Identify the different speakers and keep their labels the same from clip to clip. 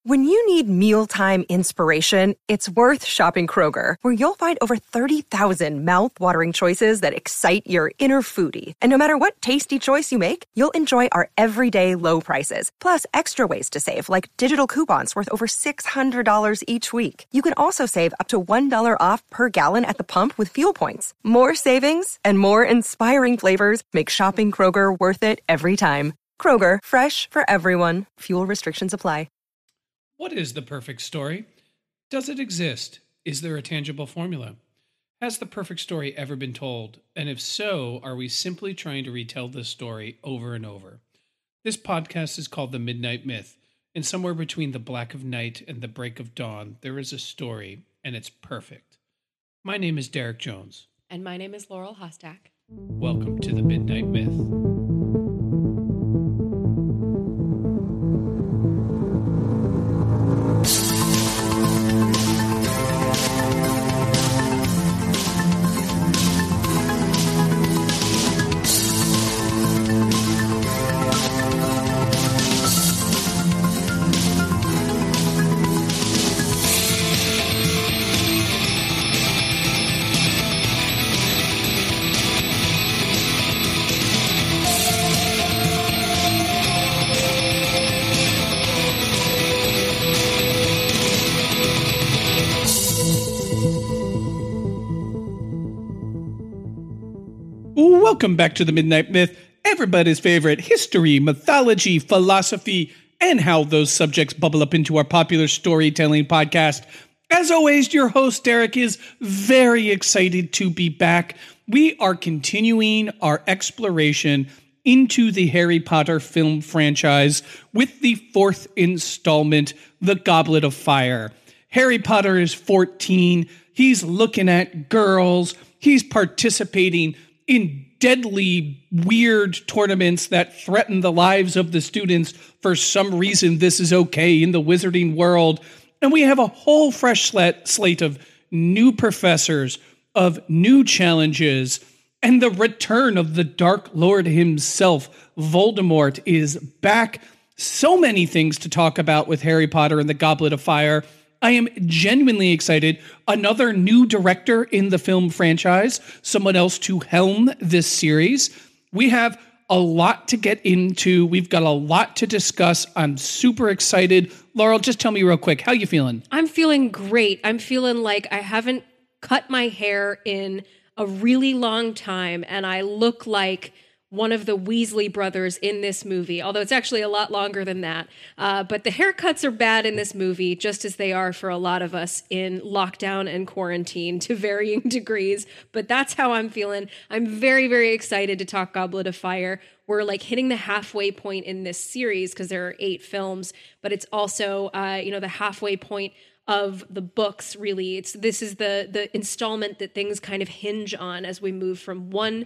Speaker 1: When you need mealtime inspiration, it's worth shopping Kroger, where you'll find over 30,000 mouth-watering choices that excite your inner foodie. And no matter what tasty choice you make, you'll enjoy our everyday low prices, plus extra ways to save, like digital coupons worth over $600 each week. You can also save up to $1 off per gallon at the pump with fuel points. More savings and more inspiring flavors make shopping Kroger worth it every time. Kroger, fresh for everyone. Fuel restrictions apply.
Speaker 2: What is the perfect story? Does it exist? Is there a tangible formula? Has the perfect story ever been told? And if so, are we simply trying to retell this story over and over? This podcast is called The Midnight Myth, and somewhere between the black of night and the break of dawn, there is a story, and it's perfect. My name is Derek Jones.
Speaker 3: And my name is Laurel Hostak.
Speaker 2: Welcome to The Midnight Myth. Welcome back to The Midnight Myth, everybody's favorite history, mythology, philosophy, and how those subjects bubble up into our popular storytelling podcast. As always, your host, Derek, is very excited to be back. We are continuing our exploration into the Harry Potter film franchise with the fourth installment, The Goblet of Fire. Harry Potter is 14. He's looking at girls. He's participating in deadly, weird tournaments that threaten the lives of the students. For some reason, this is okay in the wizarding world. And we have a whole fresh slate of new professors, of new challenges, and the return of the Dark Lord himself. Voldemort is back. So many things to talk about with Harry Potter and the Goblet of Fire. I am genuinely excited. Another new director in the film franchise, someone else to helm this series. We have a lot to get into. We've got a lot to discuss. I'm super excited. Laurel, just tell me real quick, how you feeling?
Speaker 3: I'm feeling great. I'm feeling like I haven't cut my hair in a really long time, and I look like one of the Weasley brothers in this movie, although it's actually a lot longer than that. But the haircuts are bad in this movie, just as they are for a lot of us in lockdown and quarantine to varying degrees. But that's how I'm feeling. I'm very, very excited to talk Goblet of Fire. We're like hitting the halfway point in this series because there are 8 films, but it's also, the halfway point of the books, really. This is the installment that things kind of hinge on as we move from one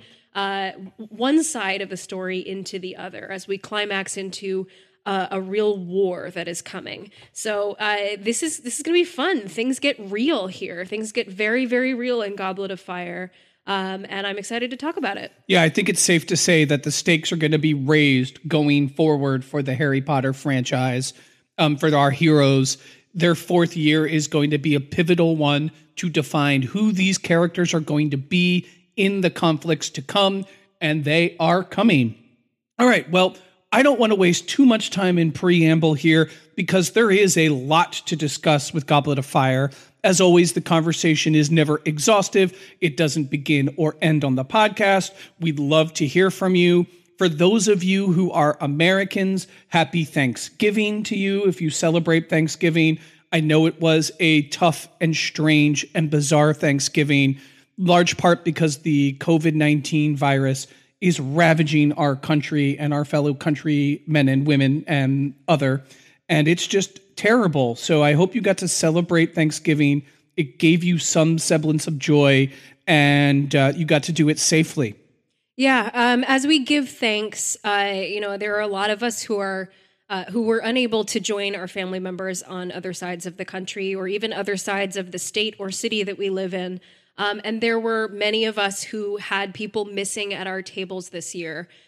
Speaker 3: side of the story into the other, as we climax into a real war that is coming. So this is going to be fun. Things get real here. Things get very, very real in Goblet of Fire. And I'm excited to talk about it.
Speaker 2: Yeah, I think it's safe to say that the stakes are going to be raised going forward for the Harry Potter franchise, for our heroes. Their 4th year is going to be a pivotal one to define who these characters are going to be in the conflicts to come, and they are coming. All right, well, I don't want to waste too much time in preamble here because there is a lot to discuss with Goblet of Fire. As always, the conversation is never exhaustive. It doesn't begin or end on the podcast. We'd love to hear from you. For those of you who are Americans, happy Thanksgiving to you if you celebrate Thanksgiving. I know it was a tough and strange and bizarre Thanksgiving, large part because the COVID-19 virus is ravaging our country and our fellow countrymen and women and other. And it's just terrible. So I hope you got to celebrate Thanksgiving. It gave you some semblance of joy, and you got to do it safely.
Speaker 3: Yeah. As we give thanks, there are a lot of us who were unable to join our family members on other sides of the country or even other sides of the state or city that we live in. And there were many of us who had people missing at our tables this year.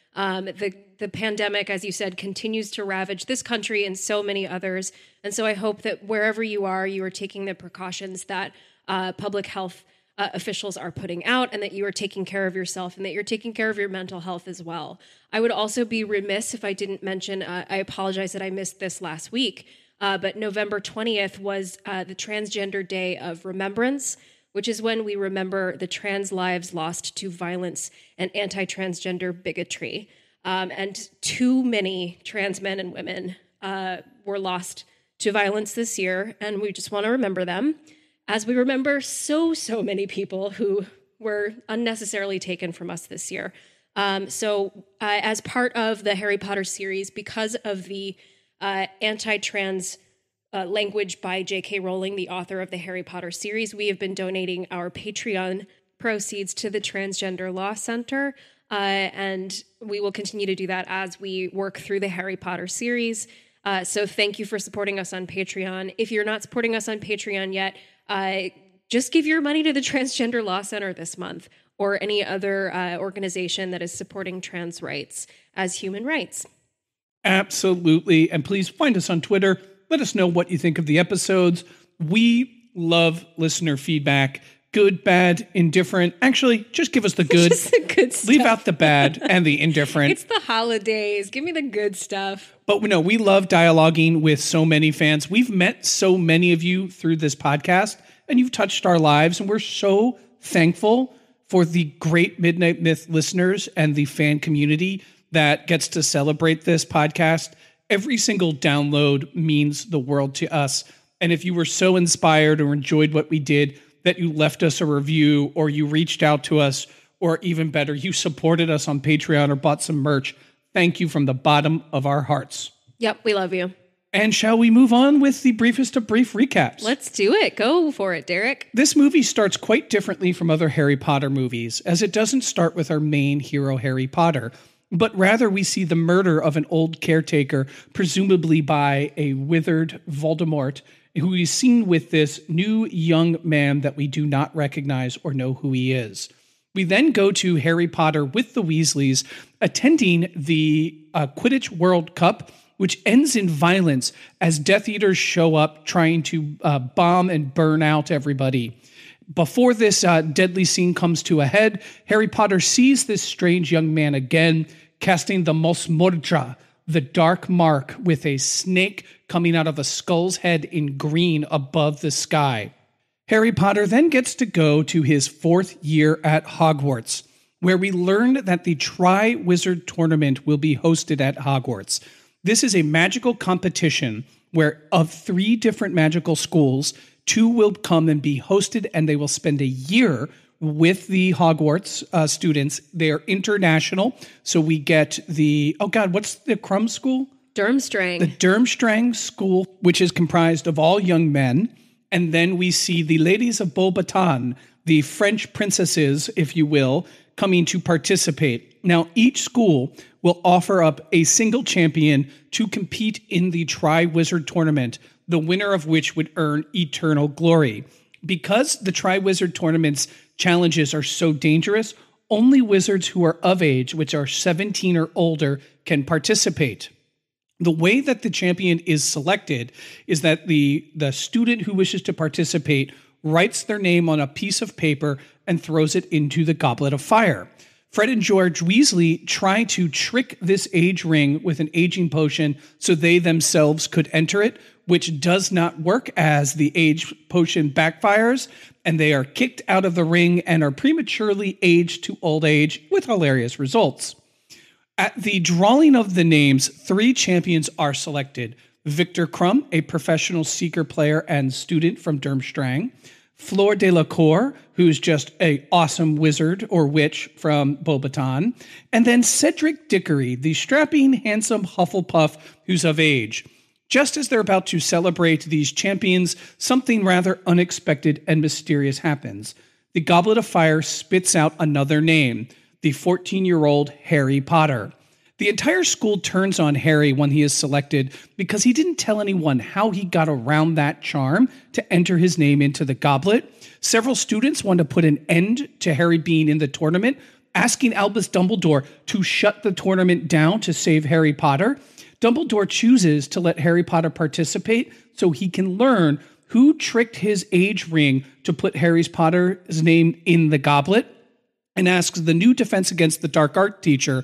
Speaker 3: The pandemic, as you said, continues to ravage this country and so many others. And so I hope that wherever you are taking the precautions that public health officials are putting out, and that you are taking care of yourself and that you're taking care of your mental health as well. I would also be remiss if I didn't mention, I apologize that I missed this last week, but November 20th was the Transgender Day of Remembrance, which is when we remember the trans lives lost to violence and anti-transgender bigotry. And too many trans men and women were lost to violence this year, and we just want to remember them, as we remember so many people who were unnecessarily taken from us this year. So as part of the Harry Potter series, because of the anti-trans language by J.K. Rowling, the author of the Harry Potter series, we have been donating our Patreon proceeds to the Transgender Law Center, and we will continue to do that as we work through the Harry Potter series. So thank you for supporting us on Patreon. If you're not supporting us on Patreon yet, just give your money to the Transgender Law Center this month, or any other organization that is supporting trans rights as human rights.
Speaker 2: Absolutely. And please find us on Twitter. Let us know what you think of the episodes. We love listener feedback. Good, bad, indifferent. Actually, just give us the good.
Speaker 3: Just the good stuff.
Speaker 2: Leave out the bad and the indifferent.
Speaker 3: It's the holidays. Give me the good stuff.
Speaker 2: But no, we love dialoguing with so many fans. We've met so many of you through this podcast, and you've touched our lives, and we're so thankful for the great Midnight Myth listeners and the fan community that gets to celebrate this podcast. Every single download means the world to us. And if you were so inspired or enjoyed what we did, that you left us a review, or you reached out to us, or even better, you supported us on Patreon or bought some merch, thank you from the bottom of our hearts.
Speaker 3: Yep, we love you.
Speaker 2: And shall we move on with the briefest of brief recaps?
Speaker 3: Let's do it. Go for it, Derek.
Speaker 2: This movie starts quite differently from other Harry Potter movies, as it doesn't start with our main hero, Harry Potter, but rather we see the murder of an old caretaker, presumably by a withered Voldemort, who is seen with this new young man that we do not recognize or know who he is. We then go to Harry Potter with the Weasleys attending the Quidditch World Cup, which ends in violence as Death Eaters show up trying to bomb and burn out everybody. Before this deadly scene comes to a head, Harry Potter sees this strange young man again, casting the Mos Mordra, the dark mark with a snake coming out of a skull's head in green above the sky. Harry Potter then gets to go to his 4th year at Hogwarts, where we learn that the Tri-Wizard Tournament will be hosted at Hogwarts. This is a magical competition where of 3 different magical schools, 2 will come and be hosted, and they will spend a year with the Hogwarts students. They are international, so we get the, what's the Crumb School?
Speaker 3: Durmstrang.
Speaker 2: The Durmstrang School, which is comprised of all young men. And then we see the Ladies of Beauxbaton, the French princesses, if you will, coming to participate. Now, each school will offer up a single champion to compete in the Tri-Wizard Tournament, the winner of which would earn eternal glory. Because the Tri-Wizard Tournament's challenges are so dangerous, only wizards who are of age, which are 17 or older, can participate. The way that the champion is selected is that the student who wishes to participate writes their name on a piece of paper and throws it into the Goblet of Fire. Fred and George Weasley try to trick this age ring with an aging potion so they themselves could enter it, which does not work as the age potion backfires, and they are kicked out of the ring and are prematurely aged to old age with hilarious results. At the drawing of the names, 3 champions are selected. Victor Crumb, a professional seeker player and student from Durmstrang. Fleur Delacour, who's just an awesome wizard or witch from Beauxbaton. And then Cedric Diggory, the strapping, handsome Hufflepuff who's of age. Just as they're about to celebrate these champions, something rather unexpected and mysterious happens. The Goblet of Fire spits out another name, the 14-year-old Harry Potter. The entire school turns on Harry when he is selected because he didn't tell anyone how he got around that charm to enter his name into the goblet. Several students want to put an end to Harry being in the tournament, asking Albus Dumbledore to shut the tournament down to save Harry Potter. Dumbledore chooses to let Harry Potter participate so he can learn who tricked his age ring to put Harry Potter's name in the goblet, and asks the new Defense Against the Dark Art teacher,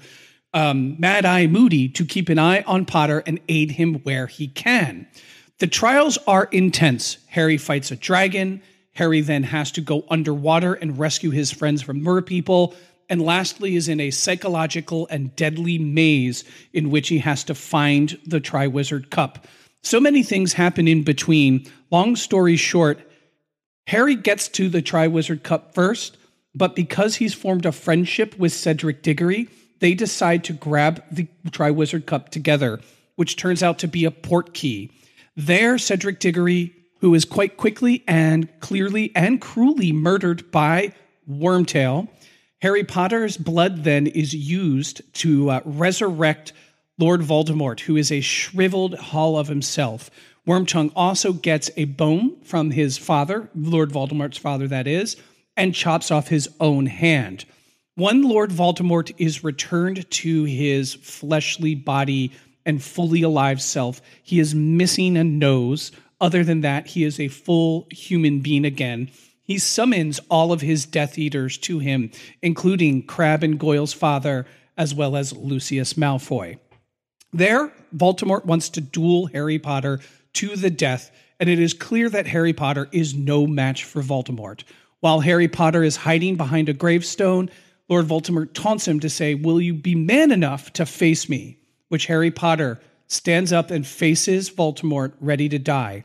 Speaker 2: Mad-Eye Moody, to keep an eye on Potter and aid him where he can. The trials are intense. Harry fights a dragon. Harry then has to go underwater and rescue his friends from merpeople. And lastly is in a psychological and deadly maze in which he has to find the Triwizard Cup. So many things happen in between. Long story short, Harry gets to the Triwizard Cup first, but because he's formed a friendship with Cedric Diggory, they decide to grab the Triwizard Cup together, which turns out to be a portkey. There, Cedric Diggory, who is quite quickly and clearly and cruelly murdered by Wormtail. Harry Potter's blood then is used to resurrect Lord Voldemort, who is a shriveled hull of himself. Wormtongue also gets a bone from his father, Lord Voldemort's father that is, and chops off his own hand. When Lord Voldemort is returned to his fleshly body and fully alive self, he is missing a nose. Other than that, he is a full human being again. He summons all of his Death Eaters to him, including Crabbe and Goyle's father, as well as Lucius Malfoy. There, Voldemort wants to duel Harry Potter to the death, and it is clear that Harry Potter is no match for Voldemort. While Harry Potter is hiding behind a gravestone, Lord Voldemort taunts him to say, "Will you be man enough to face me?" Which Harry Potter stands up and faces Voldemort, ready to die.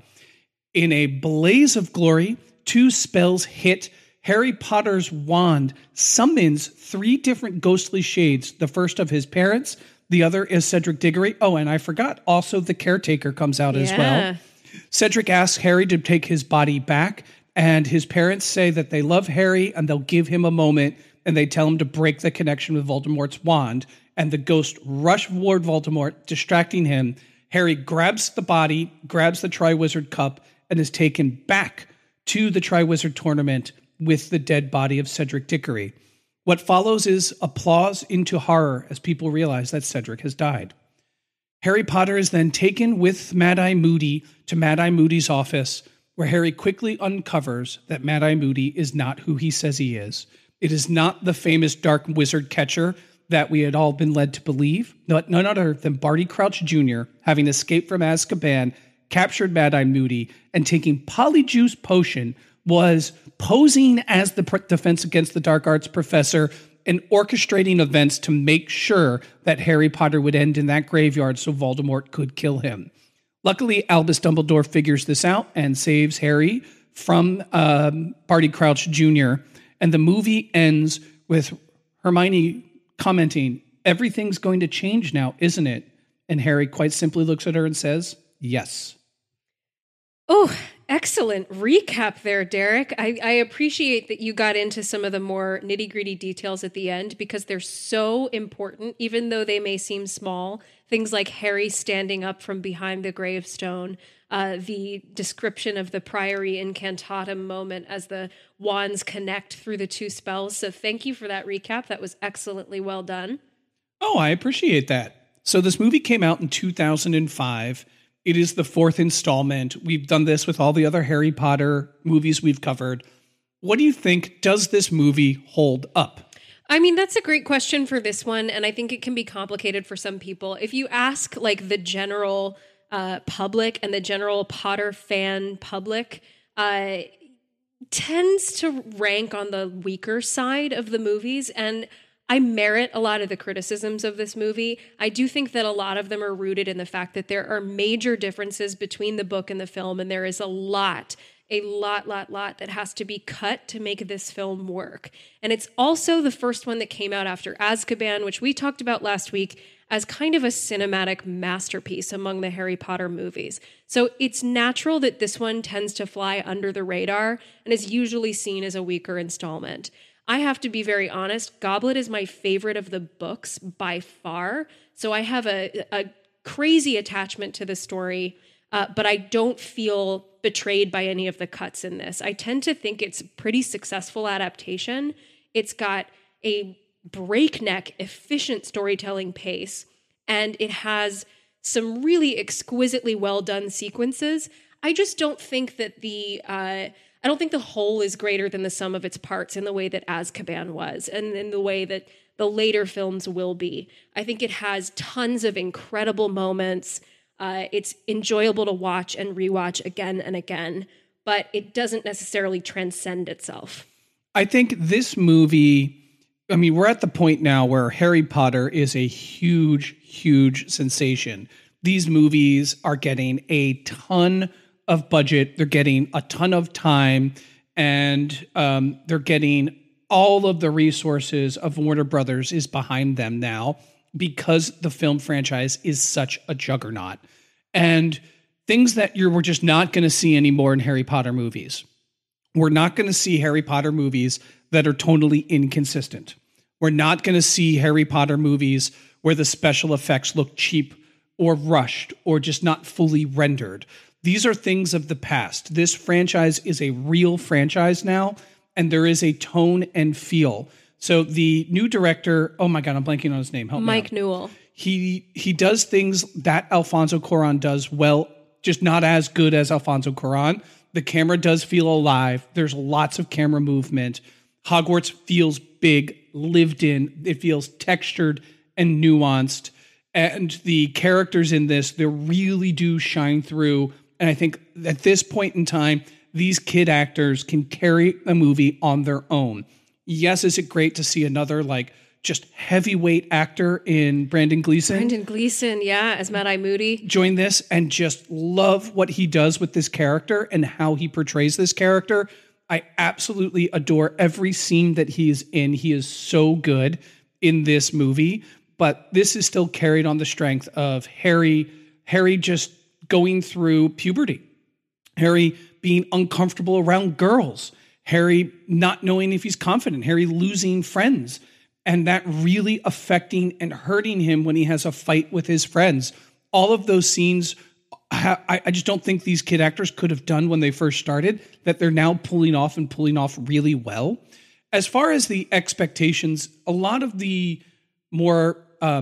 Speaker 2: In a blaze of glory, 2 spells hit. Harry Potter's wand summons 3 different ghostly shades. The first of his parents, the other is Cedric Diggory. Oh, and I forgot, also the caretaker comes out as well. Cedric asks Harry to take his body back, and his parents say that they love Harry and they'll give him a moment, and they tell him to break the connection with Voldemort's wand, and the ghost rush Lord Voldemort, distracting him. Harry grabs the body, grabs the Triwizard Cup, and is taken back to the Triwizard Tournament with the dead body of Cedric Diggory. What follows is applause into horror as people realize that Cedric has died. Harry Potter is then taken with Mad-Eye Moody to Mad-Eye Moody's office, where Harry quickly uncovers that Mad-Eye Moody is not who he says he is. It is not the famous dark wizard catcher that we had all been led to believe. None other than Barty Crouch Jr., having escaped from Azkaban, captured Mad-Eye Moody, and taking Polyjuice Potion, was posing as the Defense Against the Dark Arts professor and orchestrating events to make sure that Harry Potter would end in that graveyard so Voldemort could kill him. Luckily, Albus Dumbledore figures this out and saves Harry from Barty Crouch Jr., and the movie ends with Hermione commenting, "Everything's going to change now, isn't it?" And Harry quite simply looks at her and says, "Yes."
Speaker 3: Oh, excellent recap there, Derek. I appreciate that you got into some of the more nitty-gritty details at the end because they're so important, even though they may seem small. Things like Harry standing up from behind the gravestone, the description of the Priory Incantatem moment as the wands connect through the 2 spells. So thank you for that recap. That was excellently well done.
Speaker 2: Oh, I appreciate that. So this movie came out in 2005. It is the 4th installment. We've done this with all the other Harry Potter movies we've covered. What do you think? Does this movie hold up?
Speaker 3: I mean, that's a great question for this one, and I think it can be complicated for some people. If you ask like the general public and the general Potter fan public, tends to rank on the weaker side of the movies, and I merit a lot of the criticisms of this movie. I do think that a lot of them are rooted in the fact that there are major differences between the book and the film, and there is a lot that has to be cut to make this film work. And it's also the first one that came out after Azkaban, which we talked about last week as kind of a cinematic masterpiece among the Harry Potter movies. So it's natural that this one tends to fly under the radar and is usually seen as a weaker installment. I have to be very honest, Goblet is my favorite of the books by far. So I have a crazy attachment to the story, but I don't feel betrayed by any of the cuts in this. I tend to think it's a pretty successful adaptation. It's got a breakneck, efficient storytelling pace, and it has some really exquisitely well done sequences. I just don't think that I don't think the whole is greater than the sum of its parts in the way that Azkaban was, and in the way that the later films will be. I think it has tons of incredible moments. It's enjoyable to watch and rewatch again and again, but it doesn't necessarily transcend itself.
Speaker 2: I think this movie, I mean, we're at the point now where Harry Potter is a huge, huge sensation. These movies are getting a ton of budget. They're getting a ton of time, and they're getting all of the resources of Warner Brothers is behind them now because the film franchise is such a juggernaut. And things that we're just not going to see anymore in Harry Potter movies. We're not going to see Harry Potter movies that are totally inconsistent. We're not going to see Harry Potter movies where the special effects look cheap or rushed or just not fully rendered. These are things of the past. This franchise is a real franchise now, and there is a tone and feel. So the new director, oh my God, I'm blanking on his name. Help me
Speaker 3: Mike
Speaker 2: out.
Speaker 3: Newell.
Speaker 2: He does things that Alfonso Cuarón does well, just not as good as Alfonso Cuarón. The camera does feel alive. There's lots of camera movement. Hogwarts feels big, lived in. It feels textured and nuanced. And the characters in this, they really do shine through. And I think at this point in time, these kid actors can carry a movie on their own. Yes, is it great to see another just heavyweight actor in Brendan Gleeson?
Speaker 3: Brendan Gleeson, yeah, as Mad-Eye Moody.
Speaker 2: Join this and just love what he does with this character and how he portrays this character. I absolutely adore every scene that he is in. He is so good in this movie, but this is still carried on the strength of Harry just going through puberty, Harry being uncomfortable around girls, Harry not knowing if he's confident, Harry losing friends, and that really affecting and hurting him when he has a fight with his friends. All of those scenes, I just don't think these kid actors could have done when they first started, that they're now pulling off really well. As far as the expectations, a lot of the more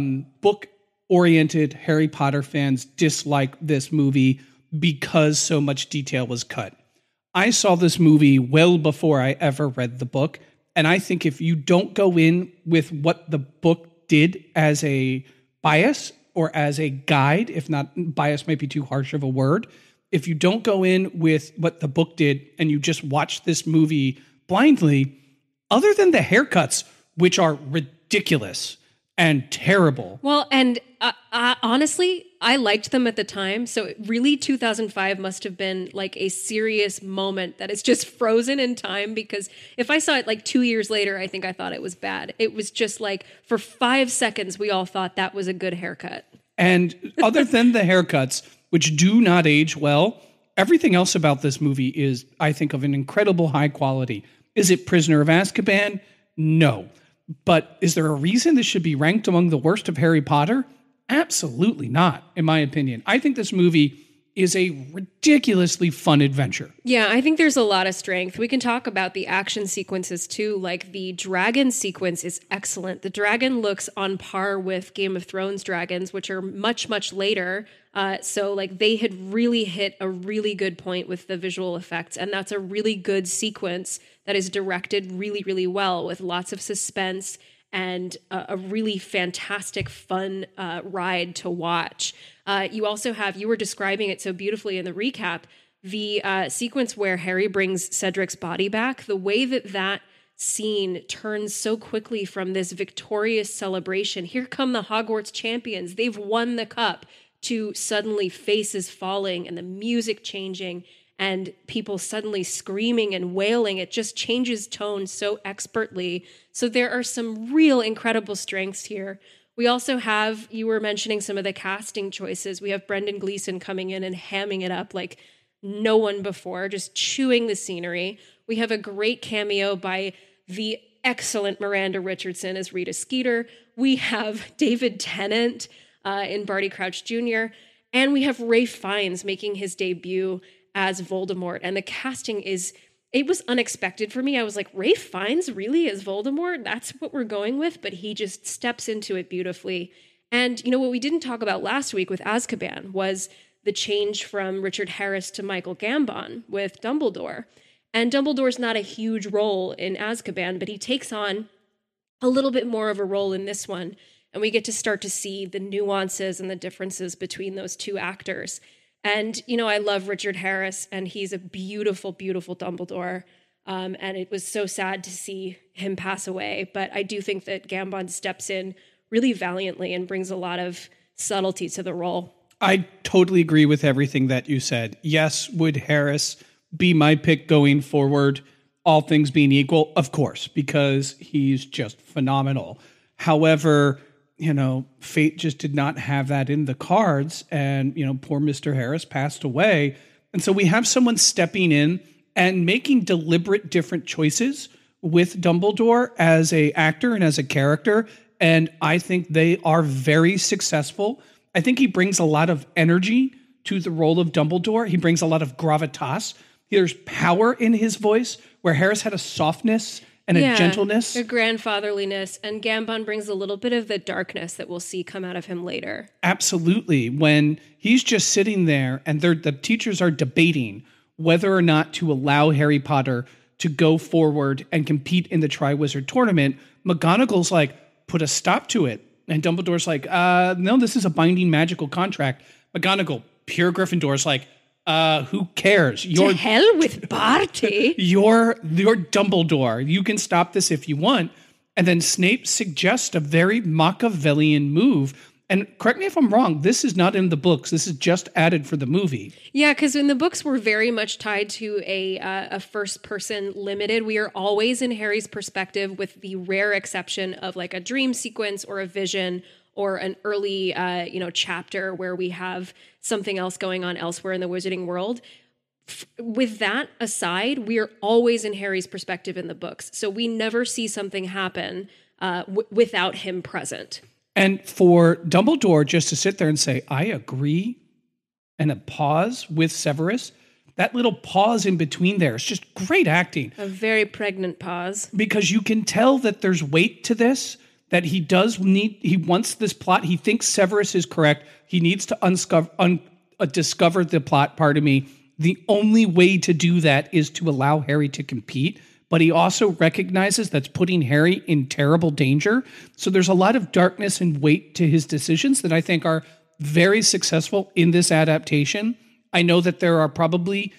Speaker 2: book-oriented Harry Potter fans dislike this movie because so much detail was cut. I saw this movie well before I ever read the book, and I think if you don't go in with what the book did as a bias or as a guide, if not, bias might be too harsh of a word, if you don't go in with what the book did and you just watch this movie blindly, other than the haircuts, which are ridiculous and terrible.
Speaker 3: Well, and honestly, I liked them at the time. So really 2005 must have been like a serious moment that is just frozen in time, because if I saw it 2 years later, I think I thought it was bad. It was just for 5 seconds, we all thought that was a good haircut.
Speaker 2: And other than the haircuts, which do not age well, everything else about this movie is, I think, of an incredible high quality. Is it Prisoner of Azkaban? No. But is there a reason this should be ranked among the worst of Harry Potter? Absolutely not, in my opinion. I think this movie is a ridiculously fun adventure.
Speaker 3: Yeah, I think there's a lot of strength. We can talk about the action sequences too. The dragon sequence is excellent. The dragon looks on par with Game of Thrones dragons, which are much, much later. So they had really hit a really good point with the visual effects. And that's a really good sequence that is directed really, really well, with lots of suspense and a really fantastic, fun ride to watch. You also have, you were describing it so beautifully in the recap, the sequence where Harry brings Cedric's body back, the way that scene turns so quickly from this victorious celebration, here come the Hogwarts champions, they've won the cup, to suddenly faces falling and the music changing and people suddenly screaming and wailing. It just changes tone so expertly. So there are some real incredible strengths here. We also have, you were mentioning some of the casting choices. We have Brendan Gleeson coming in and hamming it up like no one before, just chewing the scenery. We have a great cameo by the excellent Miranda Richardson as Rita Skeeter. We have David Tennant in Barty Crouch Jr., and we have Ralph Fiennes making his debut as Voldemort. And the casting is it was unexpected for me. I was like, Ralph Fiennes really as Voldemort? That's what we're going with? But he just steps into it beautifully. And, what we didn't talk about last week with Azkaban was the change from Richard Harris to Michael Gambon with Dumbledore. And Dumbledore's not a huge role in Azkaban, but he takes on a little bit more of a role in this one. And we get to start to see the nuances and the differences between those two actors. And, I love Richard Harris, and he's a beautiful, beautiful Dumbledore. And it was so sad to see him pass away. But I do think that Gambon steps in really valiantly and brings a lot of subtlety to the role.
Speaker 2: I totally agree with everything that you said. Yes, would Harris be my pick going forward, all things being equal? Of course, because he's just phenomenal. However, fate just did not have that in the cards. And, poor Mr. Harris passed away. And so we have someone stepping in and making deliberate different choices with Dumbledore as a actor and as a character. And I think they are very successful. I think he brings a lot of energy to the role of Dumbledore. He brings a lot of gravitas. There's power in his voice, where Harris had a softness and a gentleness.
Speaker 3: A grandfatherliness. And Gambon brings a little bit of the darkness that we'll see come out of him later.
Speaker 2: Absolutely. When he's just sitting there and the teachers are debating whether or not to allow Harry Potter to go forward and compete in the Triwizard Tournament, McGonagall's like, put a stop to it. And Dumbledore's like, no, this is a binding magical contract. McGonagall, pure Gryffindor's like, who cares?
Speaker 3: To hell with Barty.
Speaker 2: You're Dumbledore. You can stop this if you want. And then Snape suggests a very Machiavellian move. And correct me if I'm wrong, this is not in the books. This is just added for the movie.
Speaker 3: Yeah, because in the books, we're very much tied to a first-person limited. We are always in Harry's perspective, with the rare exception of like a dream sequence or a vision or an early, chapter where we have something else going on elsewhere in the wizarding world. With that aside, we are always in Harry's perspective in the books. So we never see something happen without him present.
Speaker 2: And for Dumbledore just to sit there and say, I agree, and a pause with Severus, that little pause in between there is just great acting.
Speaker 3: A very pregnant pause.
Speaker 2: Because you can tell that there's weight to this, that he wants this plot. He thinks Severus is correct. He needs to discover the plot, pardon me. The only way to do that is to allow Harry to compete. But he also recognizes that's putting Harry in terrible danger. So there's a lot of darkness and weight to his decisions that I think are very successful in this adaptation. I know that there are probably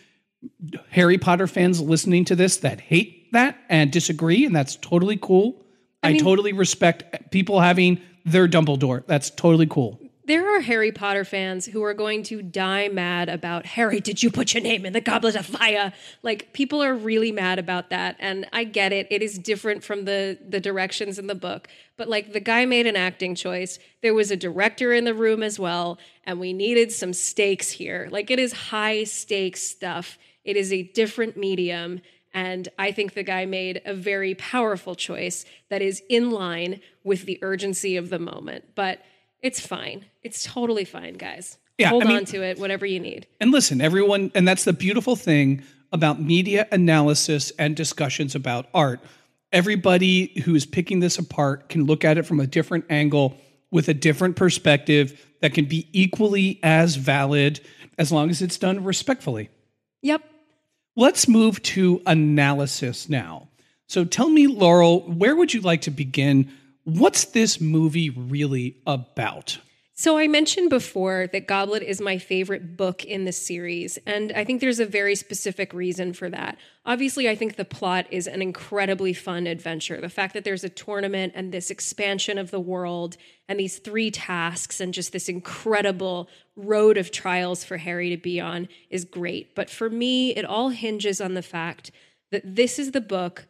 Speaker 2: Harry Potter fans listening to this that hate that and disagree, and that's totally cool. I totally respect people having their Dumbledore. That's totally cool.
Speaker 3: There are Harry Potter fans who are going to die mad about, Harry, did you put your name in the Goblet of Fire? Like, people are really mad about that. And I get it. It is different from the directions in the book. But like, the guy made an acting choice. There was a director in the room as well. And we needed some stakes here. Like, it is high stakes stuff. It is a different medium. And I think the guy made a very powerful choice that is in line with the urgency of the moment. But it's fine. It's totally fine, guys.
Speaker 2: Yeah,
Speaker 3: Hold on to it, whatever you need.
Speaker 2: And listen, everyone, and that's the beautiful thing about media analysis and discussions about art. Everybody who is picking this apart can look at it from a different angle with a different perspective that can be equally as valid as long as it's done respectfully.
Speaker 3: Yep.
Speaker 2: Let's move to analysis now. So tell me, Laurel, where would you like to begin? What's this movie really about?
Speaker 3: So I mentioned before that Goblet is my favorite book in the series, and I think there's a very specific reason for that. Obviously, I think the plot is an incredibly fun adventure. The fact that there's a tournament and this expansion of the world and these 3 tasks and just this incredible road of trials for Harry to be on is great. But for me, it all hinges on the fact that this is the book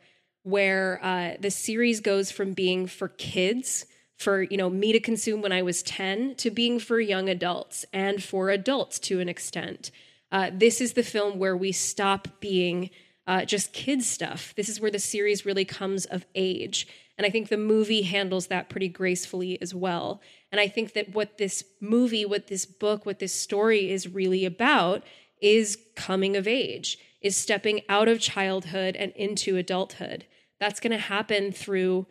Speaker 3: where the series goes from being for kids, for me to consume when I was 10, to being for young adults and for adults to an extent. This is the film where we stop being just kids stuff. This is where the series really comes of age. And I think the movie handles that pretty gracefully as well. And I think that what this movie, what this book, what this story is really about is coming of age. is stepping out of childhood and into adulthood. That's going to happen through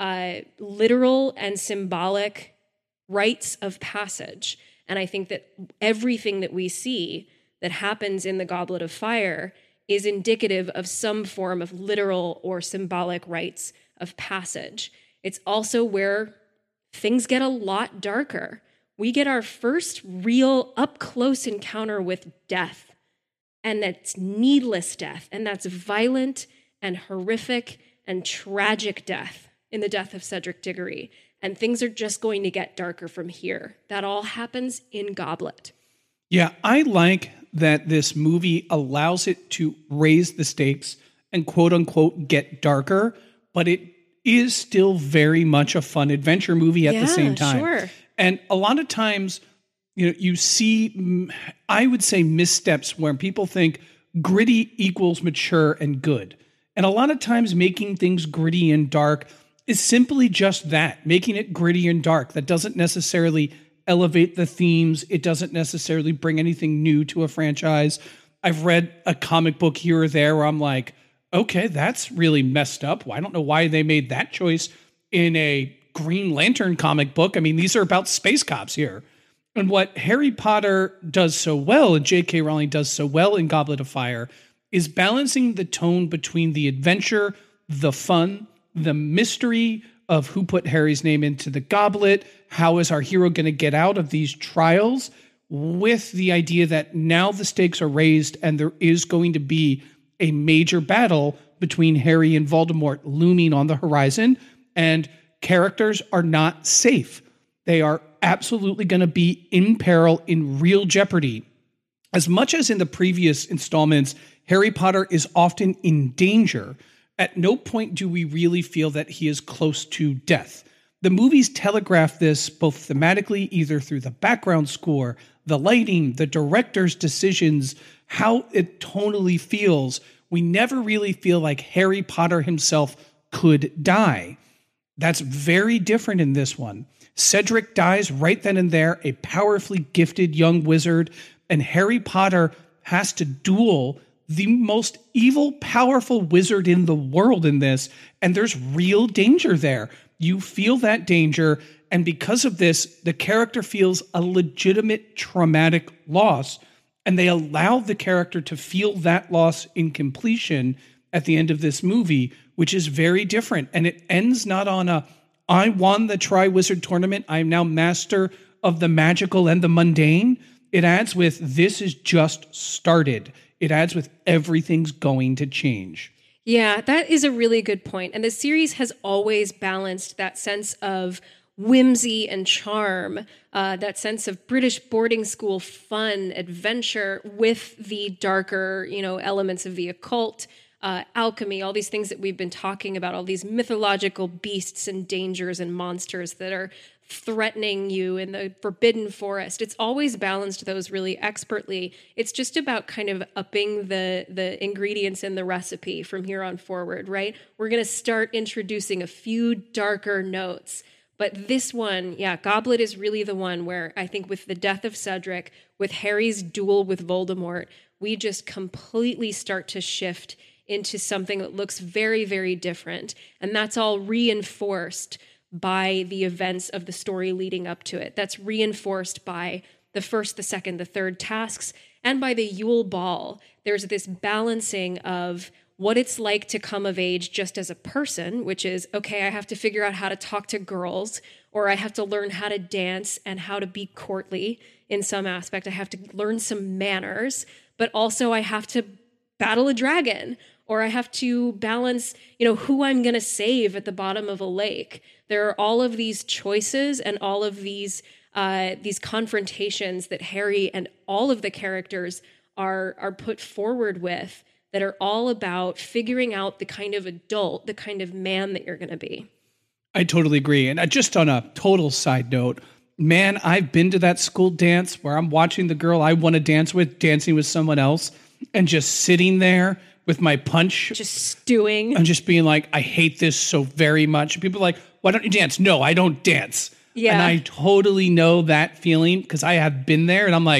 Speaker 3: literal and symbolic rites of passage. And I think that everything that we see that happens in the Goblet of Fire is indicative of some form of literal or symbolic rites of passage. It's also where things get a lot darker. We get our first real up-close encounter with death, and that's needless death, and that's violent and horrific and tragic death in the death of Cedric Diggory. And things are just going to get darker from here. That all happens in Goblet.
Speaker 2: Yeah, I like that this movie allows it to raise the stakes and quote unquote get darker, but it is still very much a fun adventure movie at the same time.
Speaker 3: Sure.
Speaker 2: And a lot of times, you see, I would say, missteps where people think gritty equals mature and good. And a lot of times making things gritty and dark is simply just that, making it gritty and dark. That doesn't necessarily elevate the themes. It doesn't necessarily bring anything new to a franchise. I've read a comic book here or there where I'm like, okay, that's really messed up. Well, I don't know why they made that choice in a Green Lantern comic book. I mean, these are about space cops here. And what Harry Potter does so well, and J.K. Rowling does so well in Goblet of Fire, is balancing the tone between the adventure, the fun, the mystery of who put Harry's name into the goblet, how is our hero going to get out of these trials, with the idea that now the stakes are raised and there is going to be a major battle between Harry and Voldemort looming on the horizon, and characters are not safe. They are absolutely going to be in peril, in real jeopardy. As much as in the previous installments, Harry Potter is often in danger, at no point do we really feel that he is close to death. The movies telegraph this both thematically, either through the background score, the lighting, the director's decisions, how it tonally feels. We never really feel like Harry Potter himself could die. That's very different in this one. Cedric dies right then and there, a powerfully gifted young wizard, and Harry Potter has to duel the most evil, powerful wizard in the world in this, and there's real danger there. You feel that danger, and because of this, the character feels a legitimate traumatic loss, and they allow the character to feel that loss in completion at the end of this movie, which is very different. And it ends not on a, I won the Triwizard Tournament, I am now master of the magical and the mundane. It adds with, this is just started. It adds with, everything's going to change.
Speaker 3: Yeah, that is a really good point. And the series has always balanced that sense of whimsy and charm, that sense of British boarding school fun, adventure, with the darker, elements of the occult, alchemy, all these things that we've been talking about, all these mythological beasts and dangers and monsters that are threatening you in the forbidden forest. It's always balanced those really expertly. It's just about kind of upping the ingredients in the recipe from here on forward, right? We're going to start introducing a few darker notes. But this one, Goblet is really the one where I think with the death of Cedric, with Harry's duel with Voldemort, we just completely start to shift into something that looks very, very different. And that's all reinforced by the events of the story leading up to it. That's reinforced by the first, the second, the third tasks, and by the Yule Ball. There's this balancing of what it's like to come of age just as a person, which is, okay, I have to figure out how to talk to girls, or I have to learn how to dance and how to be courtly in some aspect. I have to learn some manners, but also I have to battle a dragon, or I have to balance, who I'm going to save at the bottom of a lake. There are all of these choices and all of these confrontations that Harry and all of the characters are put forward with, that are all about figuring out the kind of adult, the kind of man that you're going to be.
Speaker 2: I totally agree. And just on a total side note, man, I've been to that school dance where I'm watching the girl I want to dance with dancing with someone else and just sitting there with my punch.
Speaker 3: Just stewing.
Speaker 2: I'm just being like, I hate this so very much. And people are like, why don't you dance? No, I don't dance.
Speaker 3: Yeah.
Speaker 2: And I totally know that feeling because I have been there and I'm like,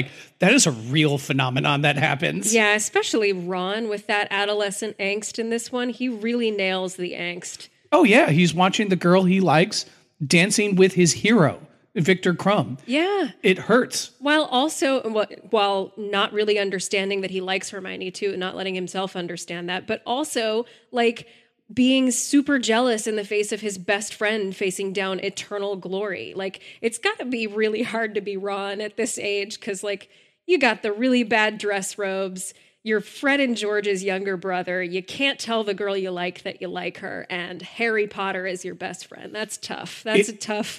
Speaker 2: That is a real phenomenon that happens.
Speaker 3: Yeah, especially Ron with that adolescent angst in this one. He really nails the angst.
Speaker 2: Oh, yeah. He's watching the girl he likes dancing with his hero, Victor Crumb.
Speaker 3: Yeah.
Speaker 2: It hurts.
Speaker 3: While not really understanding that he likes Hermione too, not letting himself understand that, but also like being super jealous in the face of his best friend facing down eternal glory. Like, it's got to be really hard to be Ron at this age because, like, you got the really bad dress robes. You're Fred and George's younger brother. You can't tell the girl you like that you like her. And Harry Potter is your best friend. That's tough. That's a tough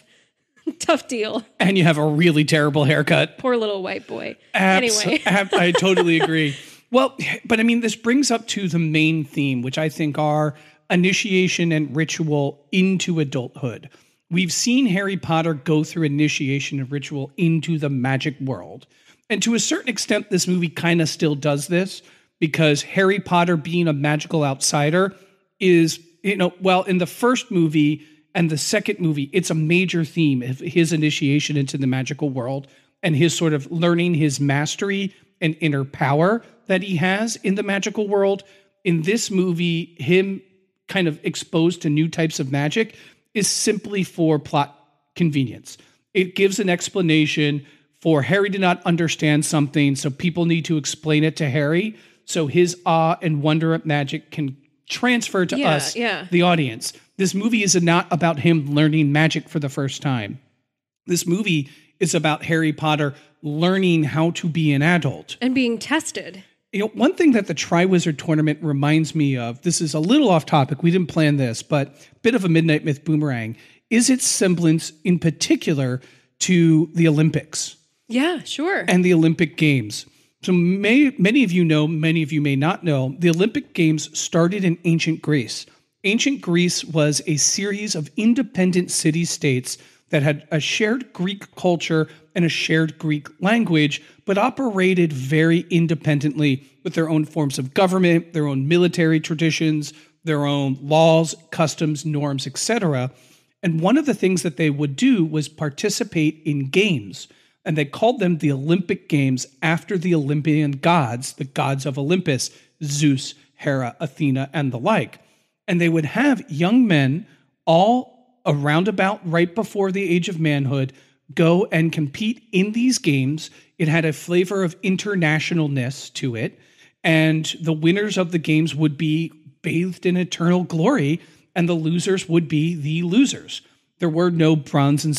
Speaker 3: deal.
Speaker 2: And you have a really terrible haircut.
Speaker 3: Poor little white boy.
Speaker 2: Anyway. I totally agree. Well, but I mean, this brings up to the main theme, which I think are initiation and ritual into adulthood. We've seen Harry Potter go through initiation and ritual into the magic world. And to a certain extent, this movie kind of still does this because Harry Potter being a magical outsider is, in the first movie and the second movie, it's a major theme of his initiation into the magical world and his sort of learning his mastery and inner power that he has in the magical world. In this movie, him kind of exposed to new types of magic is simply for plot convenience. It gives an explanation for Harry to not understand something, so people need to explain it to Harry, so his awe and wonder at magic can transfer to us, the audience. This movie is not about him learning magic for the first time. This movie is about Harry Potter learning how to be an adult.
Speaker 3: And being tested.
Speaker 2: One thing that the Triwizard Tournament reminds me of, this is a little off topic, we didn't plan this, but a bit of a Midnight Myth boomerang, is its semblance in particular to the Olympics.
Speaker 3: Yeah, sure.
Speaker 2: And the Olympic Games. So many of you know, many of you may not know, the Olympic Games started in ancient Greece. Ancient Greece was a series of independent city-states that had a shared Greek culture and a shared Greek language, but operated very independently with their own forms of government, their own military traditions, their own laws, customs, norms, etc. And one of the things that they would do was participate in games. And they called them the Olympic Games after the Olympian gods, the gods of Olympus, Zeus, Hera, Athena, and the like. And they would have young men all around about right before the age of manhood go and compete in these games. It had a flavor of internationalness to it. And the winners of the games would be bathed in eternal glory, and the losers would be the losers. There were no bronze and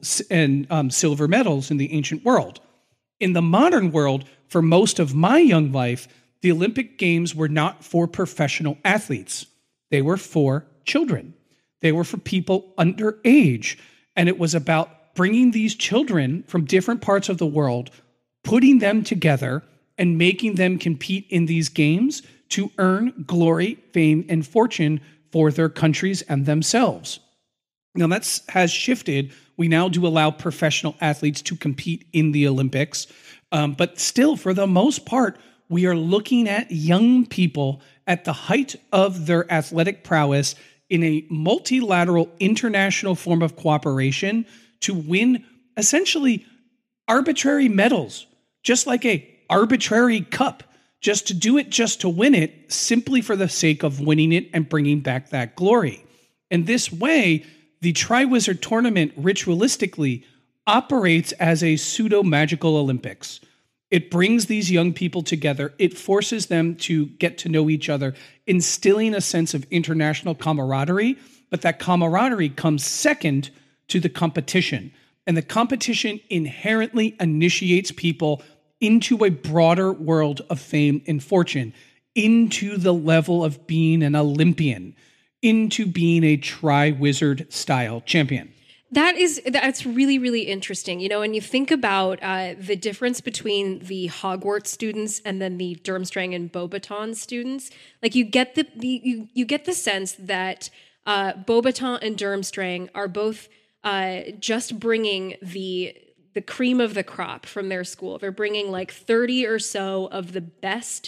Speaker 2: silver medals in the ancient world. In the modern world, for most of my young life, the Olympic Games were not for professional athletes. They were for children. They were for people under age. And it was about bringing these children from different parts of the world, putting them together, and making them compete in these games to earn glory, fame, and fortune for their countries and themselves. Now, that has shifted. We now do allow professional athletes to compete in the Olympics. But still, for the most part, we are looking at young people at the height of their athletic prowess in a multilateral international form of cooperation to win essentially arbitrary medals, just like a arbitrary cup, just to do it, just to win it, simply for the sake of winning it and bringing back that glory. In this way, the Triwizard Tournament ritualistically operates as a pseudo-magical Olympics. It brings these young people together. It forces them to get to know each other, instilling a sense of international camaraderie, but that camaraderie comes second to the competition. And the competition inherently initiates people into a broader world of fame and fortune, into the level of being an Olympian, into being a Triwizard style champion.
Speaker 3: That's really, really interesting. And you think about the difference between the Hogwarts students and then the Durmstrang and Beauxbaton students. Like, you get the sense that Beauxbaton and Durmstrang are both just bringing the cream of the crop from their school. They're bringing like 30 or so of the best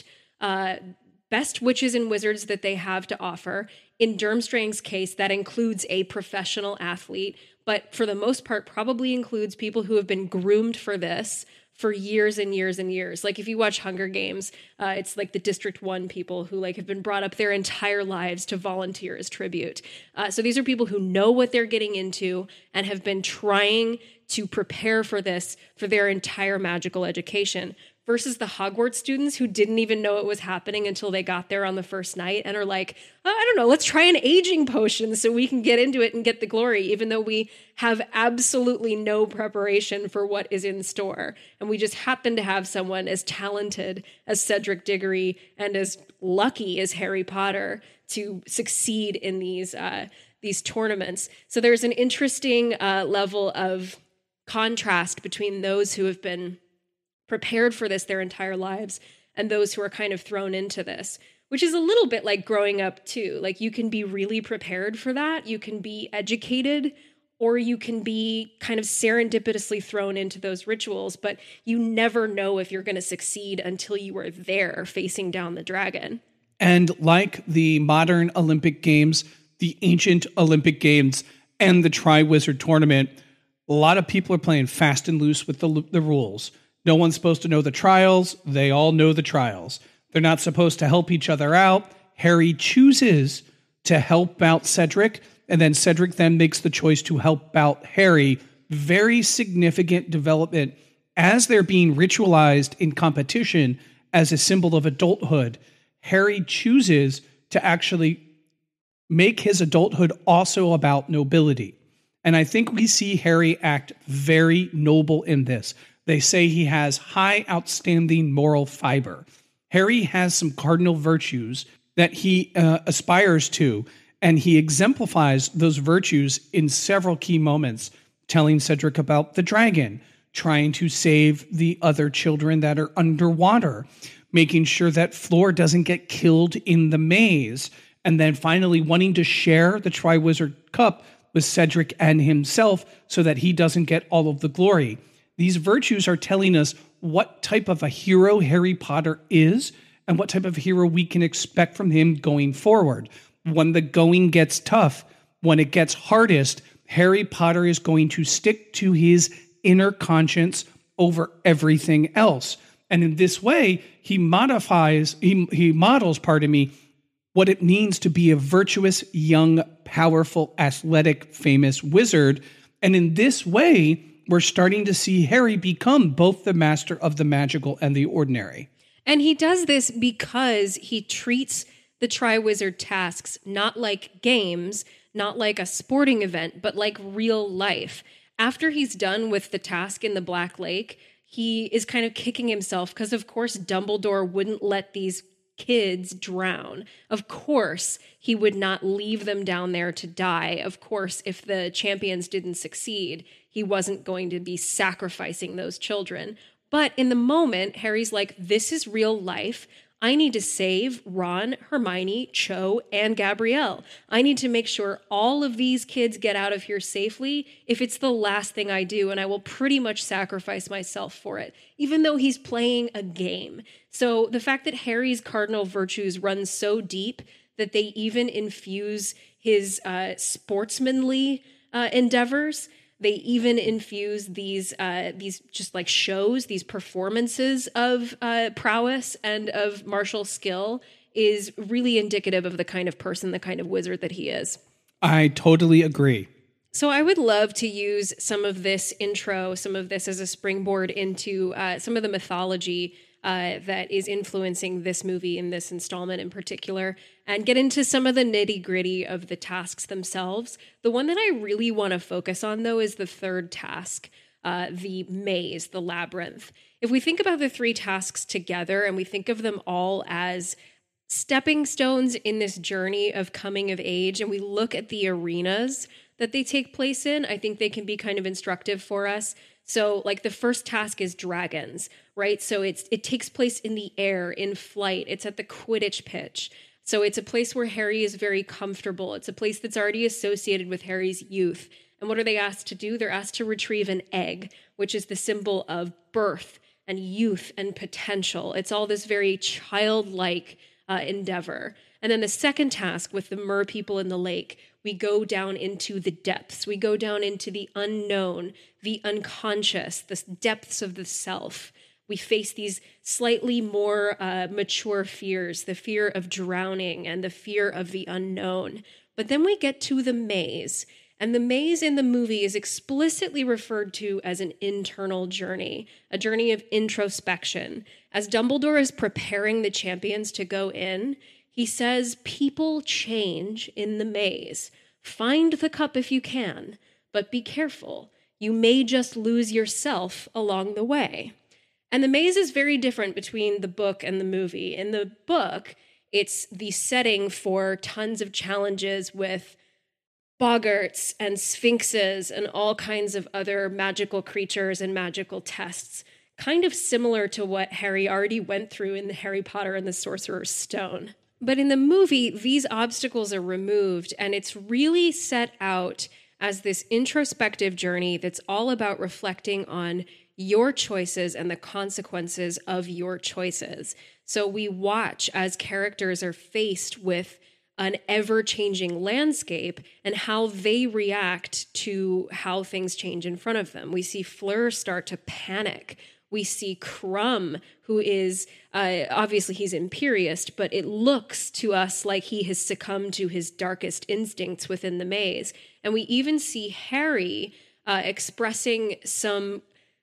Speaker 3: witches and wizards that they have to offer. In Durmstrang's case, that includes a professional athlete, but for the most part probably includes people who have been groomed for this for years and years and years. Like if you watch Hunger Games, it's like the District 1 people who like have been brought up their entire lives to volunteer as tribute. So these are people who know what they're getting into and have been trying to prepare for this for their entire magical education, versus the Hogwarts students who didn't even know it was happening until they got there on the first night and are like, oh, I don't know, let's try an aging potion so we can get into it and get the glory, even though we have absolutely no preparation for what is in store. And we just happen to have someone as talented as Cedric Diggory and as lucky as Harry Potter to succeed in these tournaments. So there's an interesting level of contrast between those who have been prepared for this their entire lives and those who are kind of thrown into this, which is a little bit like growing up too. Like you can be really prepared for that. You can be educated, or you can be kind of serendipitously thrown into those rituals, but you never know if you're going to succeed until you are there facing down the dragon.
Speaker 2: And like the modern Olympic Games, the ancient Olympic Games, and the Triwizard Tournament, a lot of people are playing fast and loose with the rules. No one's supposed to know the trials. They all know the trials. They're not supposed to help each other out. Harry chooses to help out Cedric, and then Cedric then makes the choice to help out Harry. Very significant development as they're being ritualized in competition as a symbol of adulthood. Harry chooses to actually make his adulthood also about nobility. And I think we see Harry act very noble in this. They say he has high, outstanding moral fiber. Harry has some cardinal virtues that he aspires to, and he exemplifies those virtues in several key moments, telling Cedric about the dragon, trying to save the other children that are underwater, making sure that Fleur doesn't get killed in the maze, and then finally wanting to share the Triwizard Cup with Cedric and himself so that he doesn't get all of the glory. These virtues are telling us what type of a hero Harry Potter is and what type of hero we can expect from him going forward. When the going gets tough, when it gets hardest, Harry Potter is going to stick to his inner conscience over everything else. And in this way, he models, what it means to be a virtuous, young, powerful, athletic, famous wizard. And in this way, we're starting to see Harry become both the master of the magical and the ordinary.
Speaker 3: And he does this because he treats the Triwizard tasks not like games, not like a sporting event, but like real life. After he's done with the task in the Black Lake, he is kind of kicking himself because, of course, Dumbledore wouldn't let these kids drown. Of course, he would not leave them down there to die. Of course, if the champions didn't succeed, he wasn't going to be sacrificing those children. But in the moment, Harry's like, this is real life. I need to save Ron, Hermione, Cho, and Gabrielle. I need to make sure all of these kids get out of here safely if it's the last thing I do, and I will pretty much sacrifice myself for it, even though he's playing a game. So the fact that Harry's cardinal virtues run so deep that they even infuse his sportsmanly endeavors. They even infuse these just like shows, these performances of prowess and of martial skill is really indicative of the kind of person, the kind of wizard that he is.
Speaker 2: I totally agree.
Speaker 3: So I would love to use some of this intro, some of this as a springboard into some of the mythology that is influencing this movie in this installment in particular, and get into some of the nitty-gritty of the tasks themselves. The one that I really want to focus on, though, is the third task, the maze, the labyrinth. If we think about the three tasks together and we think of them all as stepping stones in this journey of coming of age, and we look at the arenas that they take place in, I think they can be kind of instructive for us. So like the first task is dragons, right? So it takes place in the air, in flight. It's at the Quidditch pitch. So it's a place where Harry is very comfortable. It's a place that's already associated with Harry's youth. And what are they asked to do? They're asked to retrieve an egg, which is the symbol of birth and youth and potential. It's all this very childlike endeavor. And then the second task with the mer people in the lake, We go down into the depths. We go down into the unknown, the unconscious, the depths of the self. We face these slightly more mature fears, the fear of drowning and the fear of the unknown. But then we get to the maze. And the maze in the movie is explicitly referred to as an internal journey, a journey of introspection. As Dumbledore is preparing the champions to go in, he says, people change in the maze. Find the cup if you can, but be careful. You may just lose yourself along the way. And the maze is very different between the book and the movie. In the book, it's the setting for tons of challenges with boggarts and sphinxes and all kinds of other magical creatures and magical tests, kind of similar to what Harry already went through in the Harry Potter and the Sorcerer's Stone. But in the movie, these obstacles are removed, and it's really set out as this introspective journey that's all about reflecting on your choices and the consequences of your choices. So we watch as characters are faced with an ever-changing landscape and how they react to how things change in front of them. We see Fleur start to panic. We see Krum, who is, obviously he's imperious, but it looks to us like he has succumbed to his darkest instincts within the maze. And we even see Harry expressing some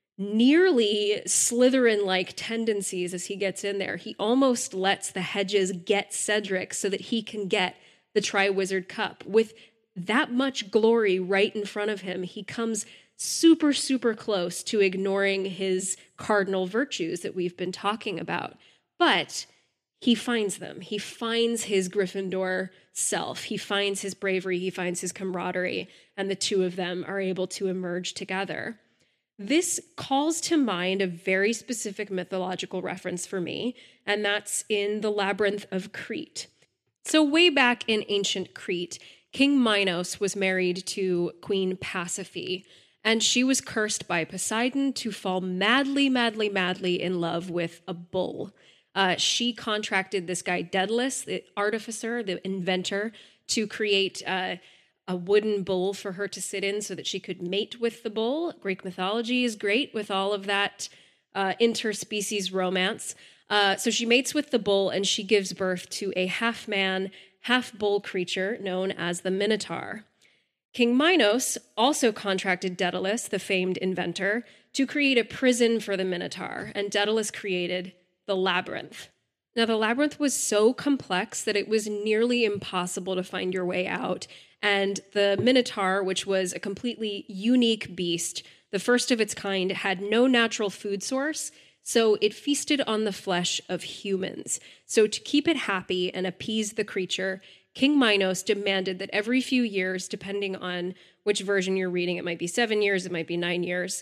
Speaker 3: nearly Slytherin-like tendencies as he gets in there. He almost lets the hedges get Cedric so that he can get the Triwizard Cup. With that much glory right in front of him, he comes super, super close to ignoring his cardinal virtues that we've been talking about. But he finds them. He finds his Gryffindor self. He finds his bravery. He finds his camaraderie. And the two of them are able to emerge together. This calls to mind a very specific mythological reference for me, and that's in the Labyrinth of Crete. So way back in ancient Crete, King Minos was married to Queen Pasiphae, and she was cursed by Poseidon to fall madly, madly, madly in love with a bull. She contracted this guy Daedalus, the artificer, the inventor, to create a wooden bull for her to sit in so that she could mate with the bull. Greek mythology is great with all of that interspecies romance. So she mates with the bull and she gives birth to a half-man, half-bull creature known as the Minotaur. King Minos also contracted Daedalus, the famed inventor, to create a prison for the Minotaur, and Daedalus created the Labyrinth. Now, the Labyrinth was so complex that it was nearly impossible to find your way out. And the Minotaur, which was a completely unique beast, the first of its kind, had no natural food source, so it feasted on the flesh of humans. So to keep it happy and appease the creature, King Minos demanded that every few years, depending on which version you're reading, it might be 7 years, it might be 9 years,